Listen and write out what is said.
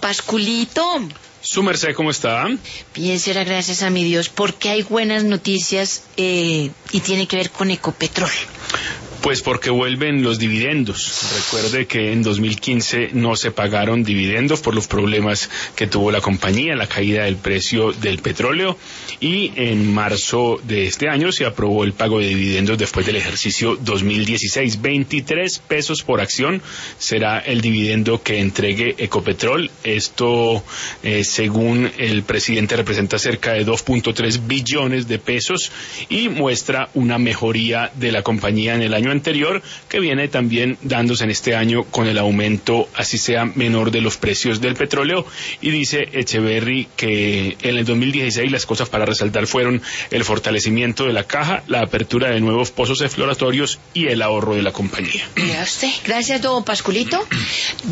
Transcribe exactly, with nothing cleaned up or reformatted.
Pasculito. Su merced, ¿cómo está? Bien, será gracias a mi Dios, porque hay buenas noticias eh, y tiene que ver con Ecopetrol. Pues porque vuelven los dividendos. Recuerde que en dos mil quince no se pagaron dividendos por los problemas que tuvo la compañía, la caída del precio del petróleo, y en marzo de este año se aprobó el pago de dividendos después del ejercicio dos mil dieciséis. veintitrés pesos por acción será el dividendo que entregue Ecopetrol. Esto, eh, según el presidente, representa cerca de dos punto tres billones de pesos y muestra una mejoría de la compañía en el año anterior, que viene también dándose en este año con el aumento, así sea menor, de los precios del petróleo. Y dice Echeverry que en el dos mil dieciséis las cosas para resaltar fueron el fortalecimiento de la caja, la apertura de nuevos pozos exploratorios y el ahorro de la compañía. Mira usted. Gracias, don Pasculito.